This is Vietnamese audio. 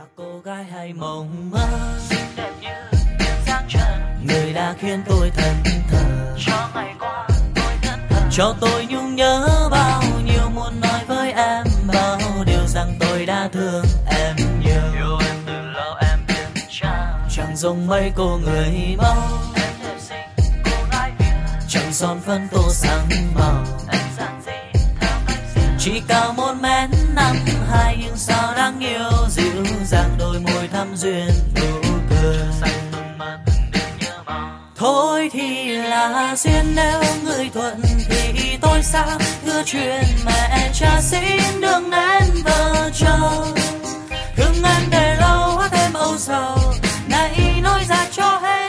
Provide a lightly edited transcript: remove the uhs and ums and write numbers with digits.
cô gái hay mộng mơ đẹp như dáng trần, người đã khiến tôi thẫn thờ. Cho ngày qua tôi thẫn thờ, cho tôi nhung nhớ bao nhiêu, muốn nói với em bao điều rằng tôi đã thương em nhiều. Yêu em từ lâu em biết chẳng giống mấy cô người mẫu. Em đẹp xinh cô gái Việt, chẳng son phấn tô sáng màu. Em giản dị theo cách riêng, chỉ cao 1m52 nhưng sao đáng yêu, dịu dàng đôi môi thắm duyên nụ cười. Thôi thì là duyên, nếu người thuận thì tôi sao hứa chuyện mẹ cha xin đừng nên vợ chồng. Thương em để lâu hóa thêm âu sầu, này nói ra cho hết.